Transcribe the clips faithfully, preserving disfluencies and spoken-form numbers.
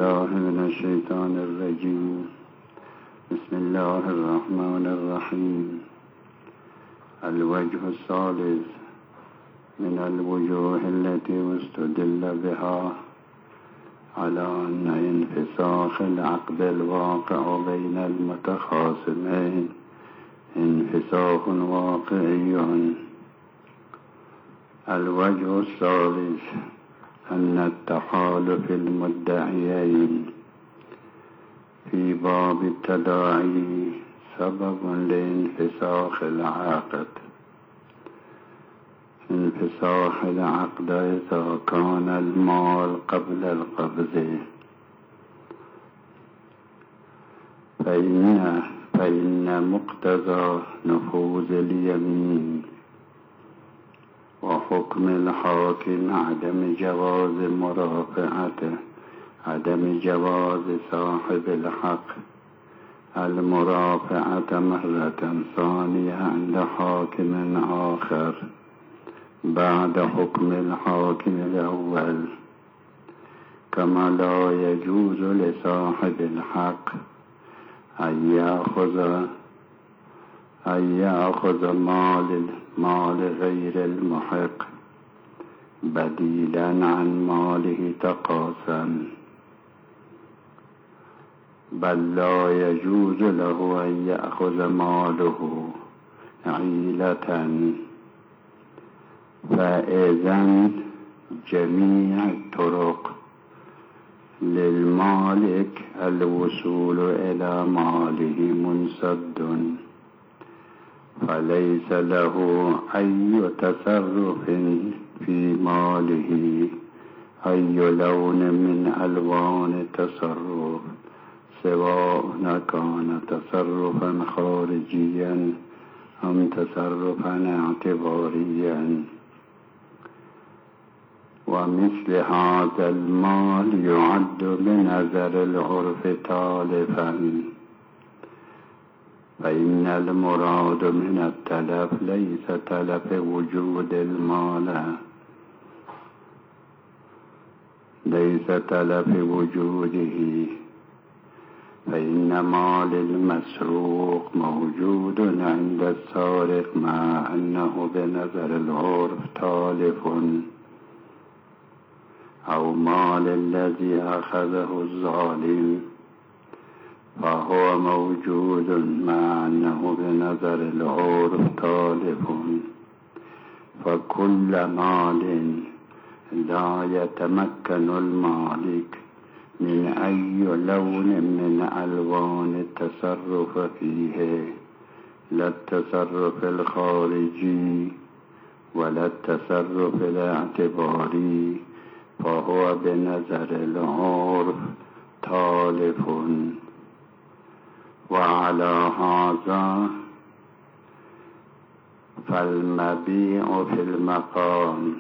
بالله من الشيطان الرجيم. بسم الله الرحمن الرحيم. الوجه الثالث من الوجوه التي استدل بها على أن انفساخ العقد الواقع بين المتخاصمين انفساخ واقعي. الوجه الثالث أن التحالف المدعيين في باب التداعي سبب لانفساخ العقد. انفساخ العقد إذا كان المال قبل القبض فإن, فإن مقتضى نفوذ اليمين وحكم الحاكم عدم جواز مرافعته عدم جواز صاحب الحق المرافعة مرة ثانية عند حاكم آخر بعد حكم الحاكم الأول، كما لا يجوز لصاحب الحق أن يأخذ أن يأخذ مال مال غير المحق بديلا عن ماله تقاسا، بل لا يجوز له أن يأخذ ماله عيلة. فإذن جميع الطرق للمالك الوصول إلى ماله منسد، فليس له أي تصرف في ماله أي لون من ألوان التصرف، سواء كان تصرفا خارجيا أم تصرفا اعتباريا. ومثل هذا المال يعد بنظر العرف تالفا، فإن المراد من التلف ليس تلف وجود المال ليس تلف وجوده، فإن مال المسروق موجود عند السارق مع أنه بنظر العرف تالف، أو مال الذي أخذه الظالم فهو موجود مع أنه بنظر العرف تالف. فكل مال لا يتمكن المالك من أي لون من ألوان التصرف فيه، لا التصرف الخارجي ولا التصرف الاعتباري، فهو بنظر العرف تالف. وعلى هذا فالمبيع في المقام،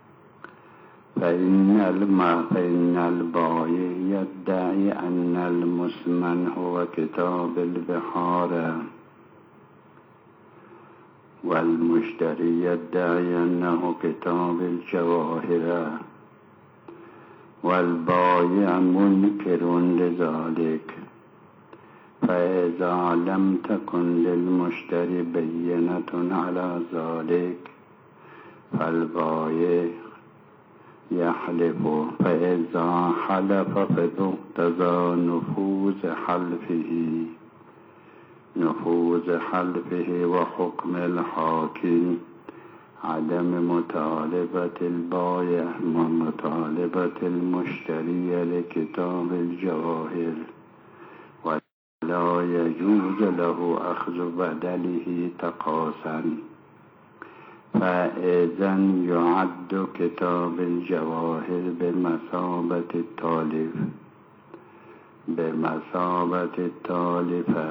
فإن فإن البائع يدعي أن المثمن هو كتاب البحار، والمشتري يدعي أنه كتاب الجواهر، والبائع منكر لذلك. فإذا لم تكن للمشتري بينة على ذلك فالبائع يحلف، فإذا حلف فبمقتضى نفوذ حلفه نفوذ حلفه وحكم الحاكم عدم مطالبة البائع ومطالبة المشتري لكتاب الجواهر، ولا يجوز له أخذ بدله تقاسا، فإذن يعد كتاب الجواهر بمثابة التالف بمثابة التالفة.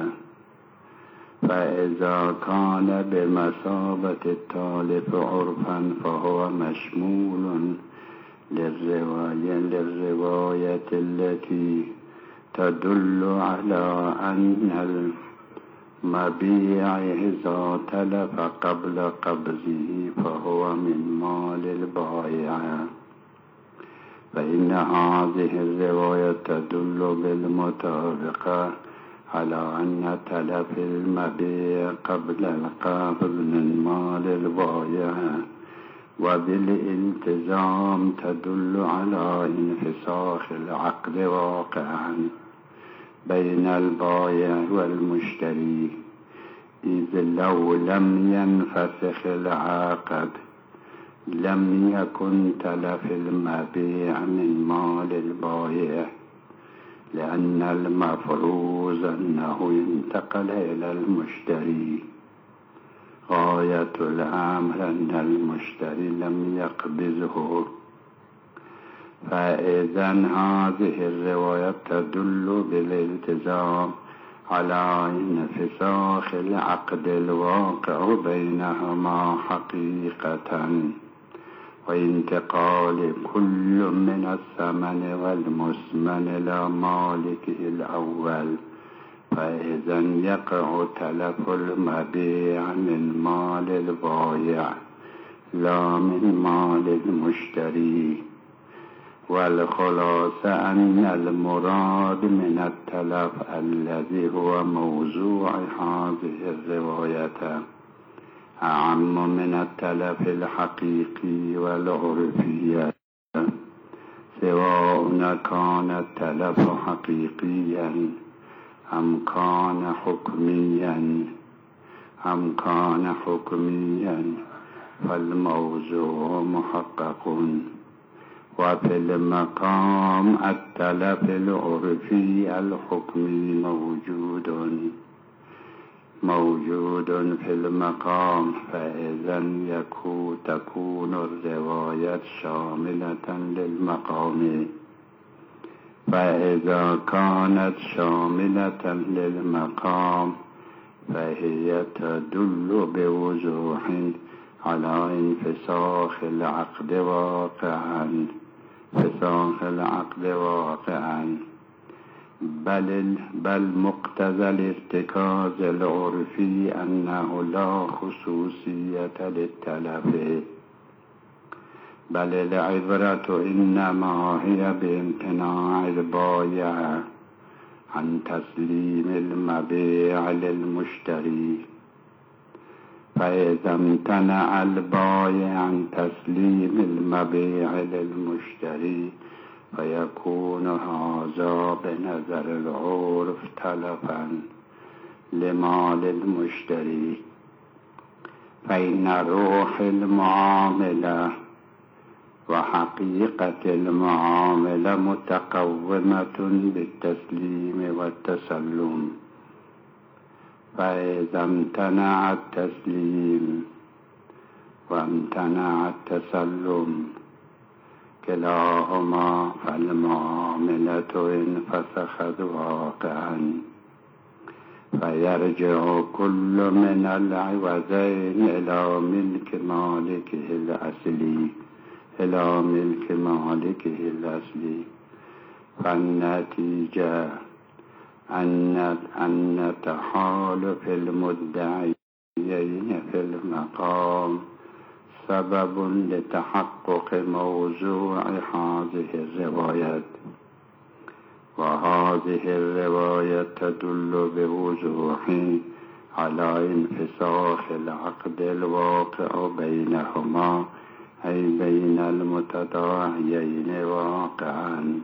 فإذا كان بمثابة التالف عرفا فهو مشمول للرواية للرواية التي تدل على أن المبيع إذا تلف قبل قبضه فهو من مال البائع، فإن هذه الرواية تدل بالمطابقة على أن تلف المبيع قبل القبض من مال البائع، وبالالتزام تدل على انفساخ العقد واقعا بين البائع والمشتري، إذ لو لم ينفسخ العقد لم يكن تلف المبيع من مال البائع، لأن المفروض أنه انتقل إلى المشتري. غاية الأمر أن المشتري لم يقبضه. فإذا هذه الرواية تدل بالالتزام على انفساخ العقد الواقع بينهما حقيقة، وانتقال كل من الثمن والمثمن إلى مالكه الأول، فإذا يقع تلف المبيع من مال البائع لا من مال المشتري. والخلاصة أن المراد من التلف الذي هو موضوع هذه الرواية أعم من التلف الحقيقي والعرفي، سواء كان التلف حقيقيا أم كان حكميا أم كان حكميا فالموضوع محقق. وفي المقام التلف العرفي الحكمي موجود موجود في المقام، فإذا يكون تكون الرواية شاملة للمقام. فإذا كانت شاملة للمقام فهي تدل بوضوح على انفساخ العقد واقعا انفساخ العقد واقعا بل بل مقتضى الارتكاز العرفي أنه لا خصوصية للتلف، بل العبرة إنما هي بامتناع البائع عن تسليم المبيع للمشتري. فإذا امتنع البائع عن تسليم المبيع للمشتري فيكون هذا بنظر العرف تلفا لمال المشتري، فإن روح المعاملة وحقيقة المعاملة متقومة بالتسليم والتسلم. فإذا امتنع التسليم وامتنع التسلم كلاهما فالمعاملة انفسخت واقعا، فيرجع كل من العوضين إلى ملك مالكه الأصلي إلى ملك مالكه الأصلي. فالنتيجة أن أن تحالف المدعيين في المقام سبب لتحقق موضوع هذه الروايات، وهذه الرواية تدل بوضوح على انفساخ العقد الواقع بينهما أي بين المتداعيين واقعا.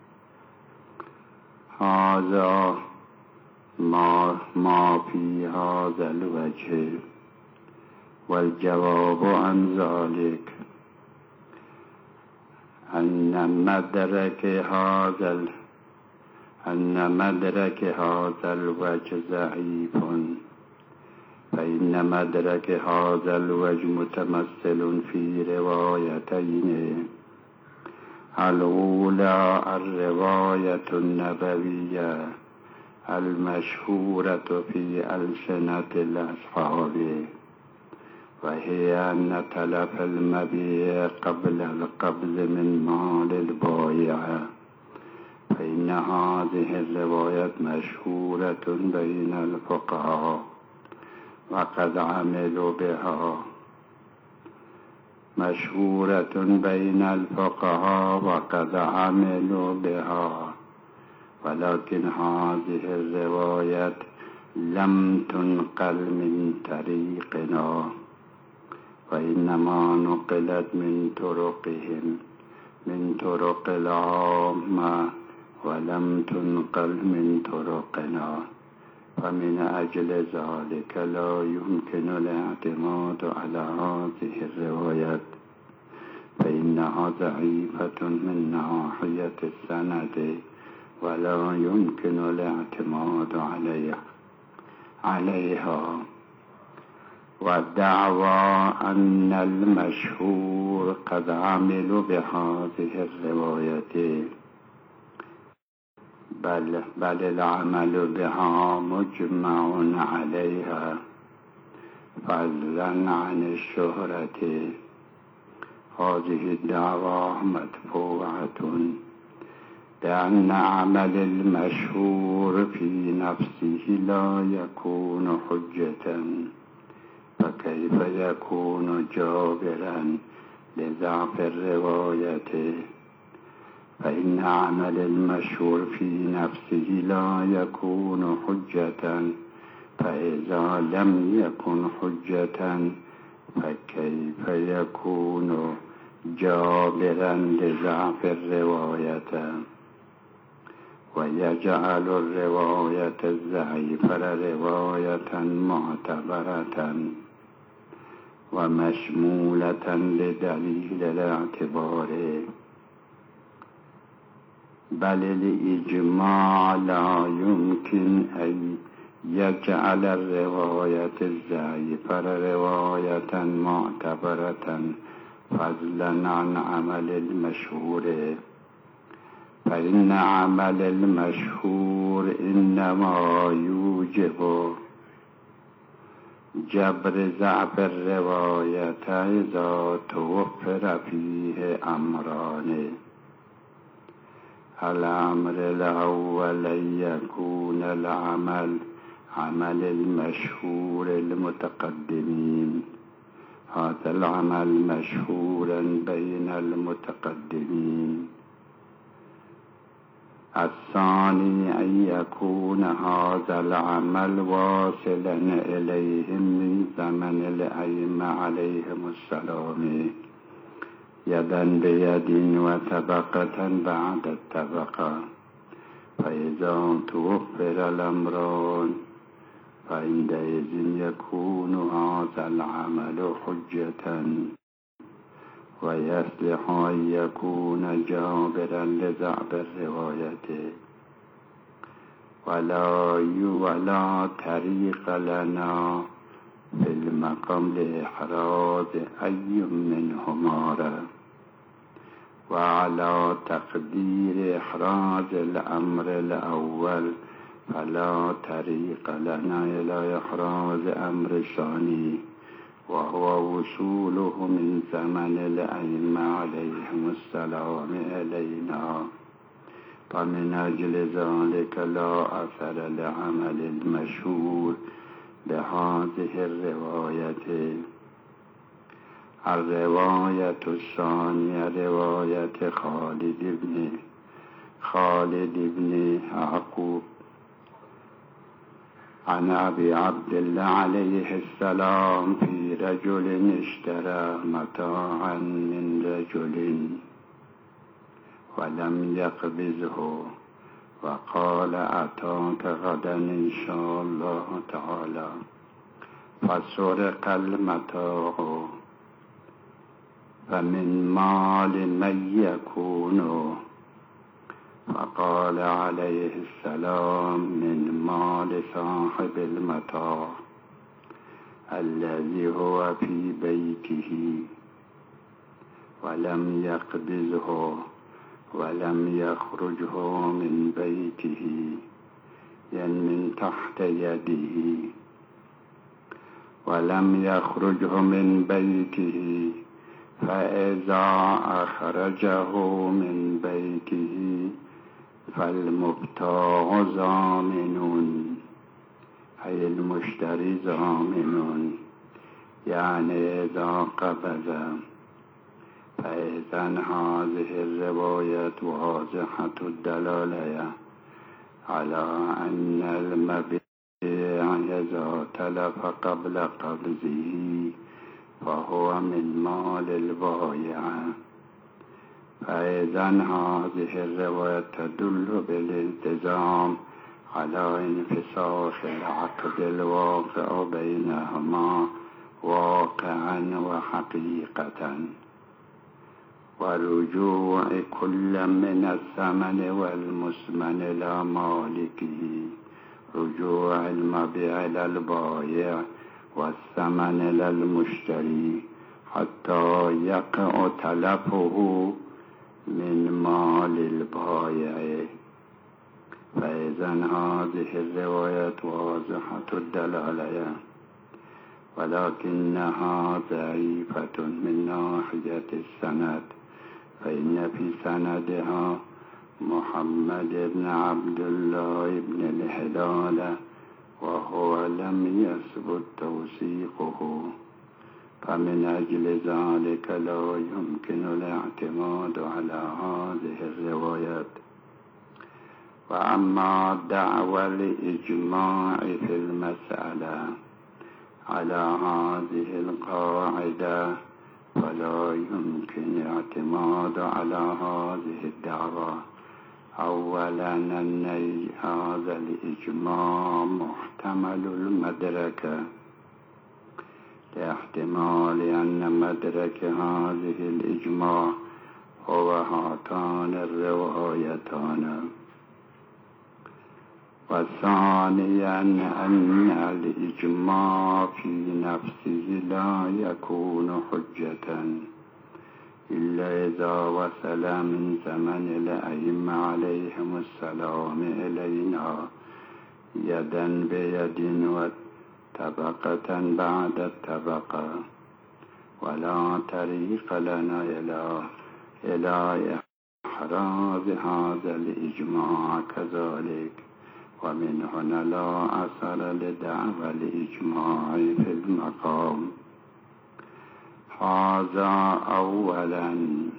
هذا ما ما في هذا الوجه، والجواب عن ذلك أن مدرك هذا أن مدرك هذا الوجه ضعيف، فإن مدرك هذا الوجه متمثل في روايتين: الأولى الرواية النبوية المشهورة في ألسنة الأصحاب، وهي أن تلف المبيع قبل القبض من مال البائع، فإن هذه الرواية مشهورة بين الفقهاء وقد عملوا بها. مشهورة بين الفقهاء وقد عملوا بها، ولكن هذه الرواية لم تنقل من طريقنا، وإنما نقلت من طرقهم من طرق العامة ولم تنقل من طرقنا، فمن أجل ذلك لا يمكن الاعتماد على هذه الروايات، فإنها ضعيفة من ناحية السند ولا يمكن الاعتماد عليها عليها والدعوى أن المشهور قد عملوا بهذه الرواية بل, بل العمل بها مجمع عليها فضلا عن الشهرة. هذه الدعوى مدفوعة لأن عمل المشهور في نفسه لا يكون حجة، فكيف يكون جابرا لضعف الرواية؟ فإن عمل المشهور في نفسه لا يكون حجة، فإذا لم يكن حجة فكيف يكون جابرا لضعف الرواية؟ ويجعل الرواية الضعيفة رواية معتبرة ومشمولة لدليل الاعتبار، بل الإجماع لا يمكن أن يجعل الرواية الضعيفة رواية معتبرة فضلا عن عمل المشهور، فإن عمل المشهور إنما يوجب جبر ضعف الرواية إذا توفر فيه أمران: الأمر الأول أن يكون العمل عمل المشهور المتقدمين، هذا العمل مشهورا بين المتقدمين. الثاني أن يكون هذا العمل واصلا إليهم من زمن الأئمة عليهم السلام، يدا بيد وطبقة بعد الطبقة، فإذا توفر الأمران فعندئذ يكون هذا العمل حجة، ويصلح أن يكون جابرا لضعف الرواية. ولا ولا طريق لنا في المقام لإحراز أي منهما، وعلى تقدير إحراز الأمر الأول فلا طريق لنا إلى إحراز أمر الثاني، وهو وصوله من زمن الأئمة عليهم السلام إلينا، فمن أجل ذلك لا أثر لعمل المشهور بهذه الرواية. الرواية الثانية رواية خالد بن خالد بن يعقوب عن أبي عبد الله عليه السلام في رجل اشترى متاعا من رجل ولم يقبضه، وقال أتاك غدا إن شاء الله تعالى، فسرق المتاع، فمن مال من يكون؟ فقال عليه السلام من مال صاحب المتاع الذي هو في بيته ولم يقبضه ولم يخرجه من بيته، يعني من تحت يده، ولم يخرجه من بيته، فإذا أخرجه من بيته فالمبتاع ضامن، أي المشتري ضامن، يعني إذا قبض فإذن هذه الرواية واضحة الدلالة على أن المبيع إذا تلف قبل قبضه فهو من مال البائع. فإذن هذه الرواية تدل بالالتزام على انفساخ العقد الواقع بينهما واقعا وحقيقة، ورجوع كل من الثمن والمثمن إلى مالكه، رجوع المبيع إلى البائع والثمن إلى المشتري حتى يقع تلفه من مال البائع. فإذن هذه الرواية واضحة الدلالة، ولكنها ضعيفة من ناحية السند، فإن في سندها محمد بن عبد الله بن الهلال وهو لم يثبت توثيقه، فمن أجل ذلك لا يمكن الاعتماد على هذه الروايات. وأما دعوى الإجماع في المسألة على هذه القاعدة فلا يمكن اعتماد على هذه الدعوة. أولا أن هذا الإجماع محتمل المدركة، لاحتمال أن مدرك هذه الإجماع هو هاتان الروايتان. وثانيا أن الإجماع في نفسه لا يكون حجة إلا إذا وصل من زمن الأئمة عليهم السلام إلينا يدا بيد وطبقة بعد الطبقة، ولا طريق لنا إلى إلى إحراز هذا الإجماع كذلك. ومن هنا لا أثر لدعوى الإجماع في المقام. هذا أولا.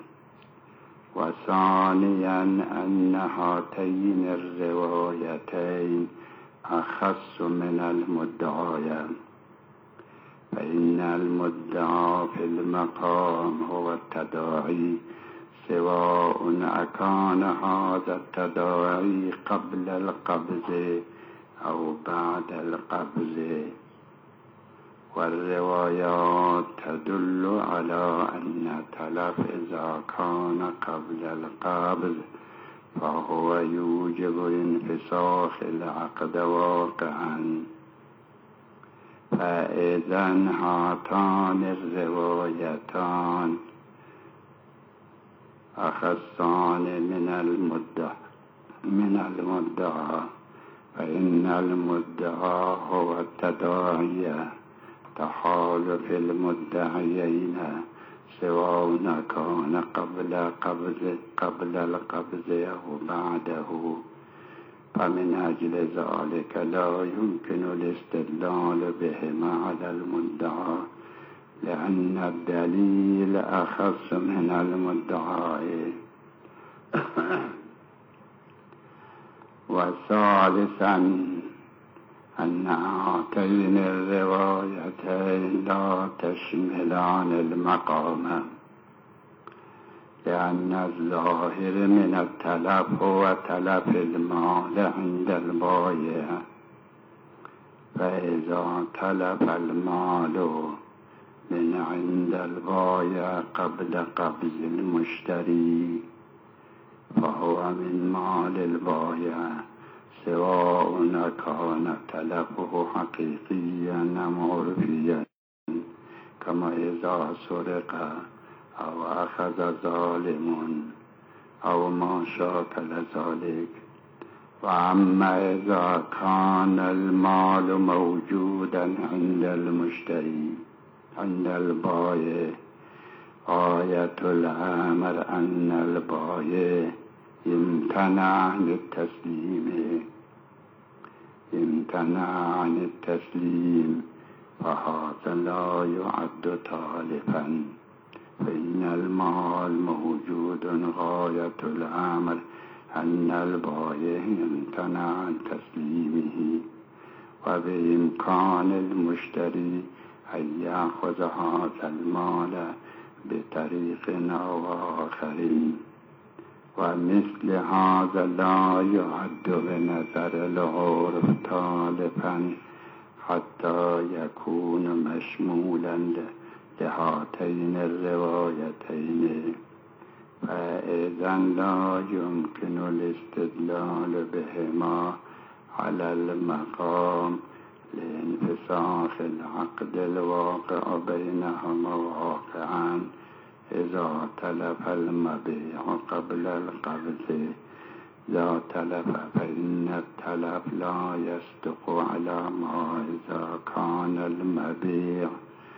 وثانيا أن هاتين الروايتين أخص من المدعى، فإن المدعى في المقام هو التداعي، سواء أكان هذا التداعي قبل القبض أو بعد القبض. والروايات تدل على أن التلف إذا كان قبل القبض فهو يوجب انفساخ العقد واقعا. فإذا هاتان الروايتان أخصان من المدعى من المدعى فإن المدعى هو التداعي، تحالف المدعيين سواء كان قبل قبض قبل القبض أو بعده. فمن أجل ذلك لا يمكن الاستدلال بهما على المدعى، لأن الدليل أخص من المدعى. وثالثا أن هاتين الروايتين لا تشملان المقام، لأن الظاهر من التلف هو تلف المال عند البائع. فإذا تلف المال من عند البائع قبل قبض المشتري فهو من مال البائع، سواء كان تلفه حقيقيا أم عرفيا، كما إذا سرق أو أخذ ظالم أو ما شاكل ذلك. وأما إذا كان المال موجودا عند المشتري عند البائع، آية الأمر أن البائع امتنع عن التسليم امتنع عن التسليم فهذا لا يعد تالفا، فإن المال موجود غاية الأمر أن البائع يمتنع عن تسليمه، وبإمكان المشتري أن يأخذ هذا المال بطريق أو آخر. ومثل هذا لا يعد بنظر العرف تالفا حتى يكون مشمولا لهاتين الروايتين، فإذا لا يمكن الاستدلال بهما على المقام لانفساخ العقد الواقع بينهما واقعا إذا تلف المبيع قبل القبض. إذا تلف فإن التلف لا يصدق على ما إذا كان المبيع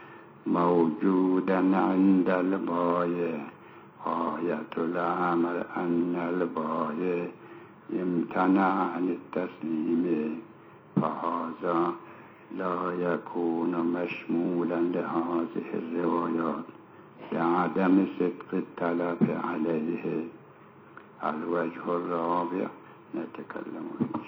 موجودا عند البائع. غاية الأمر أن البائع يمتنع عن التسليم، فهذا لا يكون مشمولا لهذه الروايات لعدم صدق التلف عليه. الوجه الرابع نتكلم فيه.